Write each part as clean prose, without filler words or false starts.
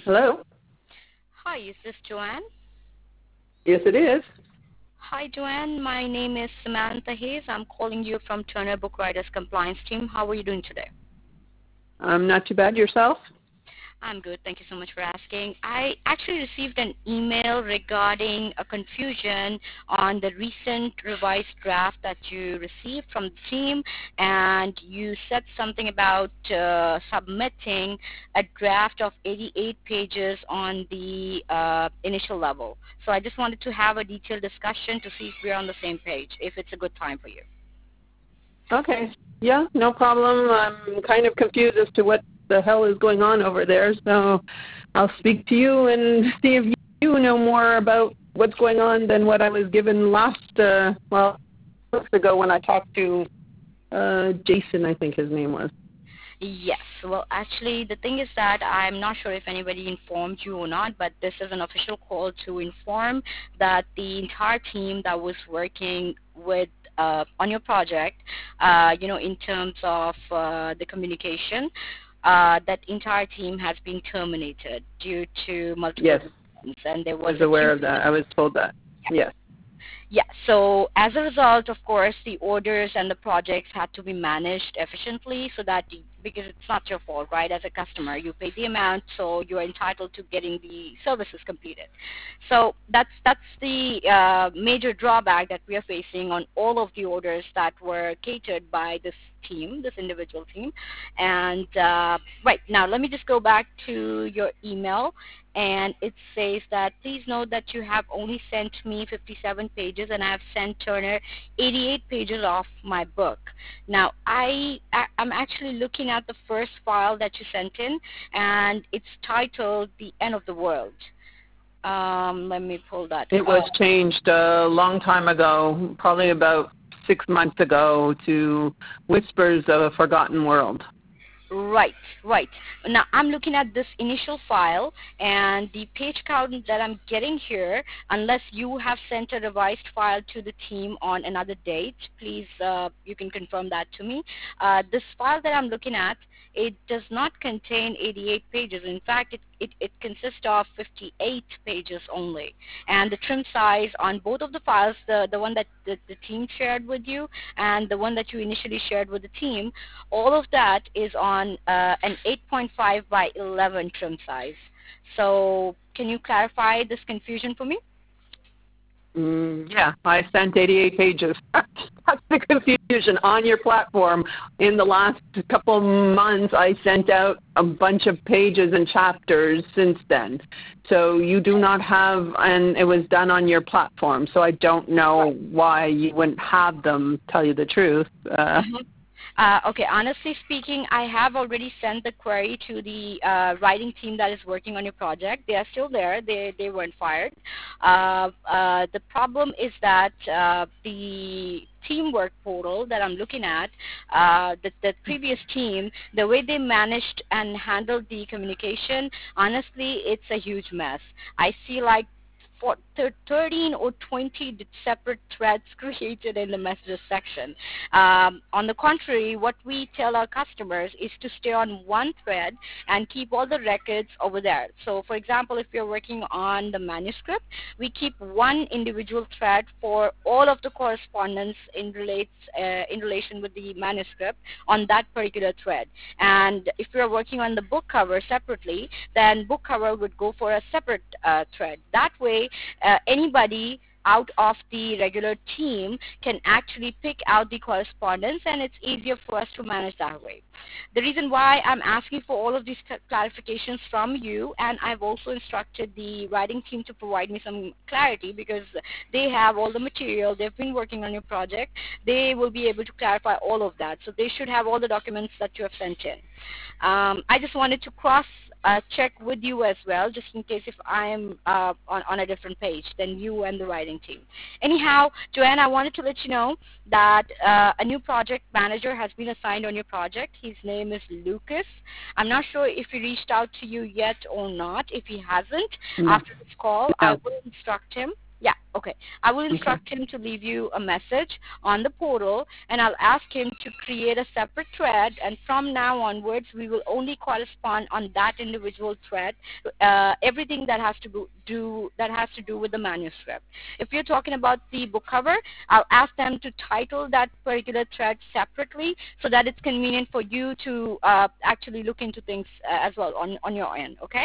Hello? Hi, is this Joanne? Yes, it is. Hi, Joanne. My name is Samantha Hayes. I'm calling you from Turner Book Writers Compliance Team. How are you doing today? I'm not too bad. Yourself? I'm good. Thank you so much for asking. I actually received an email regarding a confusion on the recent revised draft that you received from the team, and you said something about submitting a draft of 88 pages on the initial level. So I just wanted to have a detailed discussion to see if we're on the same page, if it's a good time for you. Okay. Yeah, no problem. I'm kind of confused as to what the hell is going on over there, so I'll speak to you and see if you know more about what's going on than what I was given last, months ago when I talked to Jason, I think his name was. Yes. Well, actually, the thing is that I'm not sure if anybody informed you or not, but this is an official call to inform that the entire team that was working with on your project, in terms of the communication, that entire team has been terminated due to multiple Yes, reasons, and there I was was a aware due. of that. I was told that. Yes. Yeah, so as a result, of course, the orders and the projects had to be managed efficiently so that, because it's not your fault, right? As a customer, you pay the amount, so you're entitled to getting the services completed. So that's the major drawback that we are facing on all of the orders that were catered by this team, this individual team. And right, now let me just go back to your email, and it says that please note that you have only sent me 57 pages and I have sent Turner 88 pages of my book. Now I'm actually looking at the first file that you sent in, and it's titled The End of the World. Let me pull that It was up. changed a long time ago, probably about 6 months ago, to Whispers of a Forgotten World. Right, right. Now I'm looking at this initial file, and the page count that I'm getting here, unless you have sent a revised file to the team on another date, please, you can confirm that to me. This file that I'm looking at, it does not contain 88 pages. In fact, it consists of 58 pages only. And the trim size on both of the files, the one that the team shared with you and the one that you initially shared with the team, all of that is on an 8.5 by 11 trim size. So can you clarify this confusion for me? Yeah, I sent 88 pages. That's the confusion on your platform. In the last couple of months, I sent out a bunch of pages and chapters since then. So you do not have, and it was done on your platform, so I don't know why you wouldn't have them, tell you the truth. Okay, honestly speaking, I have already sent the query to the writing team that is working on your project. They are still there. They weren't fired. The problem is that the teamwork portal that I'm looking at, the previous team, the way they managed and handled the communication, honestly, it's a huge mess. I see like 13 or 20 separate threads created in the messages section. On the contrary, what we tell our customers is to stay on one thread and keep all the records over there. So, for example, if you're working on the manuscript, we keep one individual thread for all of the correspondence in relation with the manuscript on that particular thread. And if you're working on the book cover separately, then book cover would go for a separate thread. That way, anybody out of the regular team can actually pick out the correspondence, and it's easier for us to manage that way. The reason why I'm asking for all of these clarifications from you, and I've also instructed the writing team to provide me some clarity because they have all the material, they've been working on your project, they will be able to clarify all of that. So they should have all the documents that you have sent in. I just wanted to cross check with you as well, just in case if I'm on a different page than you and the writing team. Anyhow, Joanne, I wanted to let you know that a new project manager has been assigned on your project. His name is Lucas. I'm not sure if he reached out to you yet or not. If he hasn't, No. after this call, I No. will instruct him Yeah, okay. I will Okay. instruct him to leave you a message on the portal, and I'll ask him to create a separate thread, and from now onwards, we will only correspond on that individual thread, everything that has to do with the manuscript. If you're talking about the book cover, I'll ask them to title that particular thread separately so that it's convenient for you to actually look into things as well on your end, okay?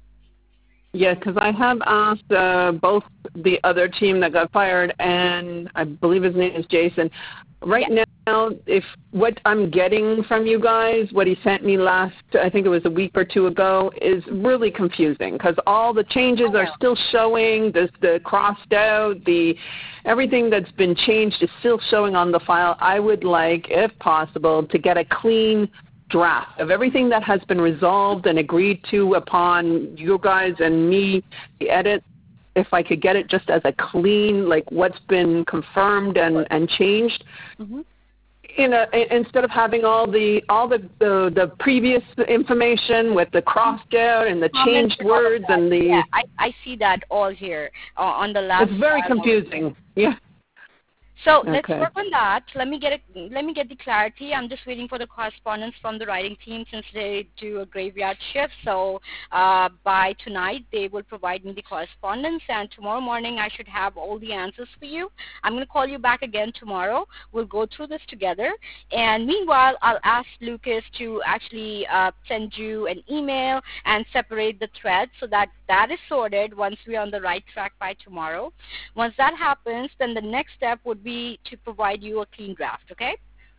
Yeah, because I have asked both the other team that got fired and I believe his name is Jason. Right Yeah. now, if what I'm getting from you guys, what he sent me last, I think it was a week or two ago, is really confusing because all the changes are still showing. The crossed out, everything that's been changed is still showing on the file. I would like, if possible, to get a clean draft of everything that has been resolved and agreed to upon you guys and me, the edit, if I could get it just as a clean, like what's been confirmed and changed, Mm-hmm. Instead of having all the previous information with the crossed out and the Comments changed and all of words that. and Yeah, I see that all here on the last it's very file. confusing. Yeah. So let's Okay. work on that. Let me get the clarity. I'm just waiting for the correspondence from the writing team since they do a graveyard shift. So by tonight they will provide me the correspondence, and tomorrow morning I should have all the answers for you. I'm going to call you back again tomorrow. We'll go through this together, and meanwhile I'll ask Lucas to actually send you an email and separate the threads so that that is sorted once we're on the right track by tomorrow. Once that happens, then the next step would be to provide you a clean draft, okay?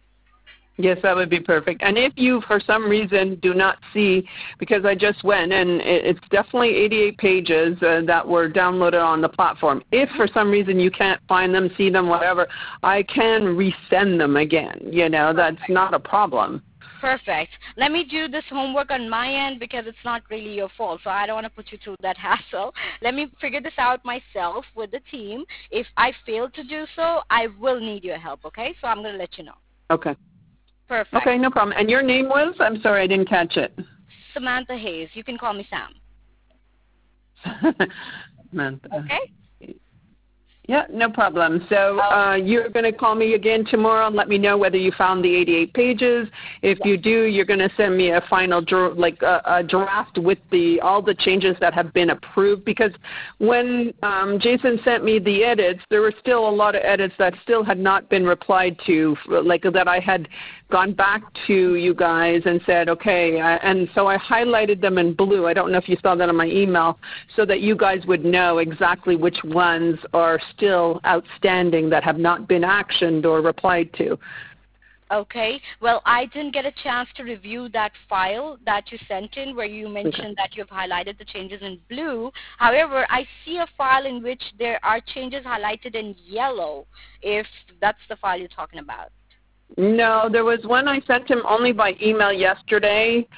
Yes, that would be perfect. And if you, for some reason, do not see, because I just went, and it's definitely 88 pages that were downloaded on the platform. If for some reason you can't find them, see them, whatever, I can resend them again. That's not a problem. Perfect. Let me do this homework on my end because it's not really your fault, so I don't want to put you through that hassle. Let me figure this out myself with the team. If I fail to do so, I will need your help, okay? So I'm going to let you know. Okay. Perfect. Okay, no problem. And your name was? I'm sorry, I didn't catch it. Samantha Hayes. You can call me Sam. Samantha. Okay? Yeah, no problem. So you're going to call me again tomorrow and let me know whether you found the 88 pages. If you do, you're going to send me a final a draft with all the changes that have been approved. Because when Jason sent me the edits, there were still a lot of edits that still had not been replied to, like that I had gone back to you guys and said, okay, and so I highlighted them in blue. I don't know if you saw that on my email, so that you guys would know exactly which ones are still outstanding that have not been actioned or replied to. Okay. Well, I didn't get a chance to review that file that you sent in where you mentioned that you've highlighted the changes in blue. However, I see a file in which there are changes highlighted in yellow, if that's the file you're talking about. No, there was one I sent him only by email yesterday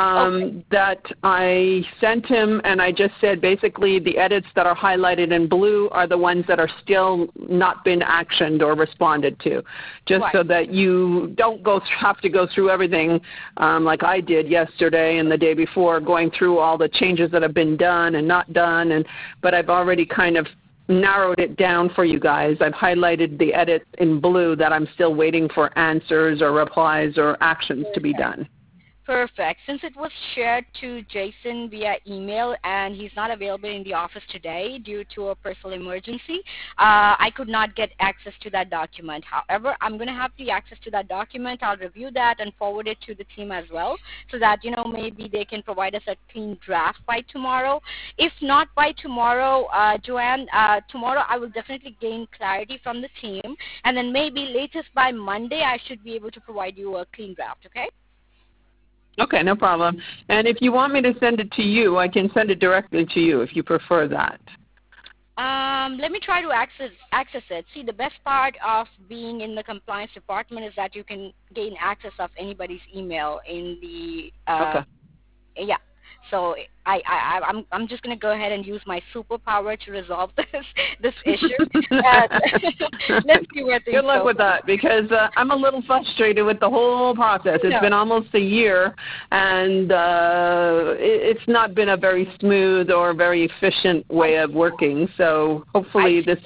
that I sent him, and I just said basically the edits that are highlighted in blue are the ones that are still not been actioned or responded to, just so that you don't have to go through everything like I did yesterday and the day before, going through all the changes that have been done and not done, but I've already kind of narrowed it down for you guys. I've highlighted the edit in blue that I'm still waiting for answers or replies or actions to be done. Perfect. Since it was shared to Jason via email and he's not available in the office today due to a personal emergency, I could not get access to that document. However, I'm going to have the access to that document. I'll review that and forward it to the team as well so that, maybe they can provide us a clean draft by tomorrow. If not by tomorrow, Joanne, tomorrow I will definitely gain clarity from the team, and then maybe latest by Monday I should be able to provide you a clean draft, okay? Okay, no problem. And if you want me to send it to you, I can send it directly to you if you prefer that. Let me try to access it. See, the best part of being in the compliance department is that you can gain access of anybody's email in the Okay. yeah. So I'm just going to go ahead and use my superpower to resolve this issue. Let's see where things Good luck go. with that, because I'm a little frustrated with the whole process. It's been almost a year, and it's not been a very smooth or very efficient way of working. So hopefully this,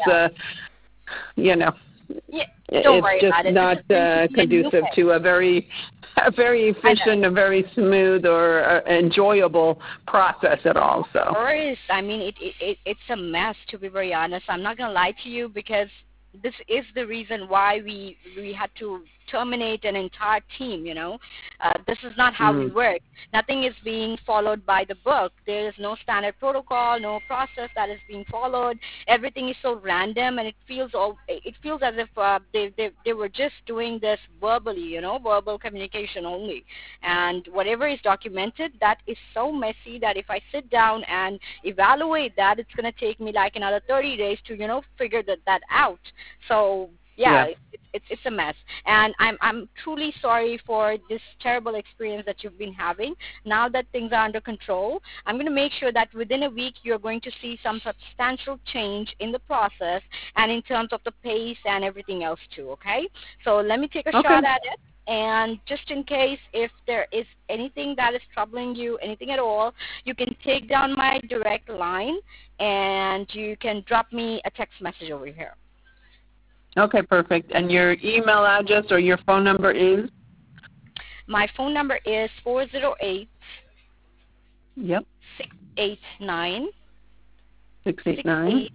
it's just not conducive to a very efficient, a very smooth or enjoyable process at all. So. Of course. I mean, it's a mess, to be very honest. I'm not going to lie to you, because this is the reason why we had to terminate an entire team. This is not how we work. Nothing is being followed by the book. There is no standard protocol, no process that is being followed. Everything is so random, and it feels as if they were just doing this verbally, verbal communication only. And whatever is documented, that is so messy that if I sit down and evaluate that, it's going to take me like another 30 days to figure that out. So yeah. It's a mess, and I'm truly sorry for this terrible experience that you've been having. Now that things are under control, I'm going to make sure that within a week you're going to see some substantial change in the process and in terms of the pace and everything else too, okay? So let me take a shot at it. And just in case if there is anything that is troubling you, anything at all, you can take down my direct line and you can drop me a text message over here. Okay, perfect. And your email address or your phone number is? My phone number is 408 Yep. 689 689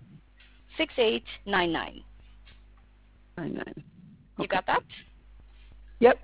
6899. 99. Okay. You got that? Yep,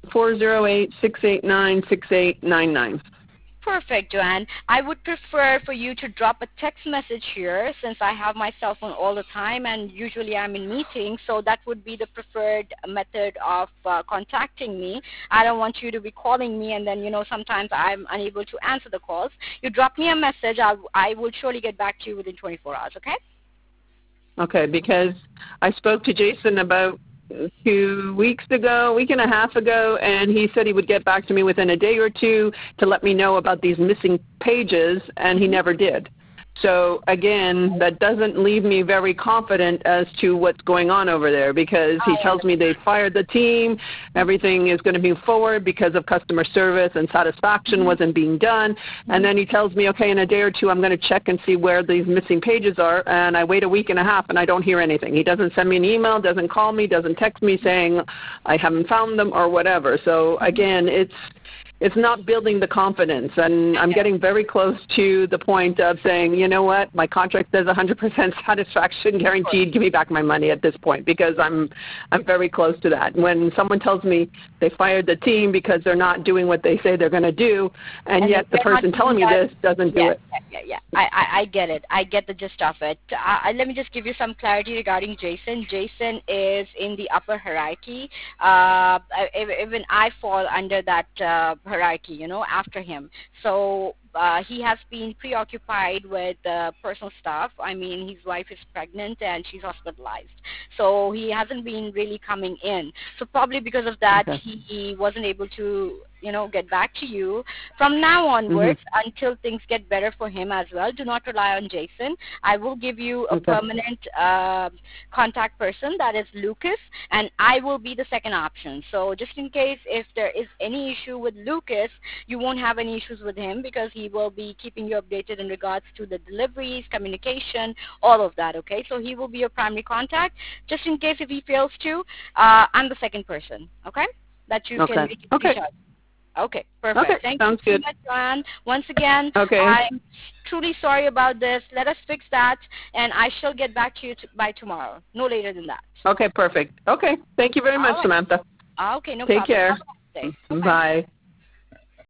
408-689-6899. Perfect, Joanne. I would prefer for you to drop a text message here, since I have my cell phone all the time and usually I'm in meetings, so that would be the preferred method of contacting me. I don't want you to be calling me and then, sometimes I'm unable to answer the calls. You drop me a message, I will surely get back to you within 24 hours, okay? Okay, because I spoke to Jason about 2 weeks ago, week and a half ago, and he said he would get back to me within a day or two to let me know about these missing pages, and he never did. So again, that doesn't leave me very confident as to what's going on over there, because he tells me they fired the team, everything is going to move forward because of customer service and satisfaction wasn't being done, and then he tells me, okay, in a day or two I'm going to check and see where these missing pages are, and I wait a week and a half and I don't hear anything. He doesn't send me an email, doesn't call me, doesn't text me saying I haven't found them or whatever. So again, it's not building the confidence, and I'm getting very close to the point of saying, you know what, my contract says 100% satisfaction guaranteed, give me back my money at this point, because I'm very close to that. When someone tells me they fired the team because they're not doing what they say they're going to do, and yet the person telling me this doesn't do it. Yeah. I get it. I get the gist of it. Let me just give you some clarity regarding Jason. Jason is in the upper hierarchy. Even I fall under that hierarchy, after him. So he has been preoccupied with personal stuff. I mean, his wife is pregnant and she's hospitalized. So he hasn't been really coming in. So probably because of that, he wasn't able to, get back to you. From now onwards, until things get better for him as well, do not rely on Jason. I will give you a permanent contact person, that is Lucas, and I will be the second option. So just in case if there is any issue with Lucas, you won't have any issues with him, because he will be keeping you updated in regards to the deliveries, communication, all of that, okay? So he will be your primary contact. Just in case if he fails to, I'm the second person, okay? That you can reach out. Okay, perfect. Okay, Thank sounds you so good. much, Joanne. Once again, I'm truly sorry about this. Let us fix that, and I shall get back to you by tomorrow, no later than that. Okay, perfect. Okay, thank you very much, Samantha. Okay, no problem. Take care. Have a nice day. Bye.